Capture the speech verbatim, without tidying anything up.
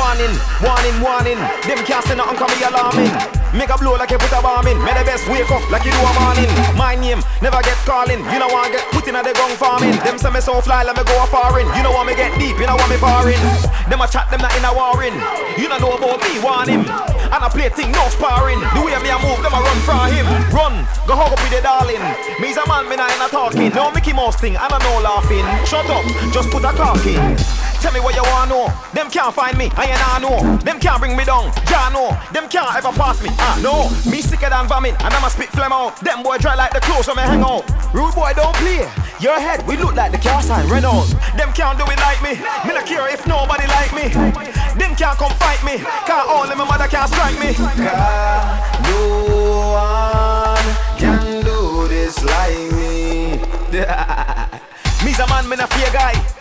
warning, warning, warning. Them can't say nothing come me alarming. Make a blow like you put a bomb in. May the best wake up like you do a morning. My name, never get calling. You know want get put in a the gong farming. Them say me so fly, let me go a foreign. You know want me get deep, you know want me foreign. Them a chat, them not in a warring. You don't know about me, want him. And I play thing, no sparring. The way me a move, them a run from him. Run, go hug up with the darling. Me's a man, me not in a talking. No Mickey Mouse thing, and I know laughing. Shut up, just put a cock in. Tell me what you wanna know. Them can't find me, I ain't I know. Them can't bring me down, ja know. Them can't ever pass me, ah no. Me sicker than vomit, and I'ma spit phlegm out. Them boy dry like the clothes when me hang out. Rude boy don't play. Your head, we look like the car sign Renault. Them can't do it like me. Me not care if nobody like me. Them can't come fight me. Can't all them, my mother can't strike me. No one can do this like me. Me's a man, me not fear guy.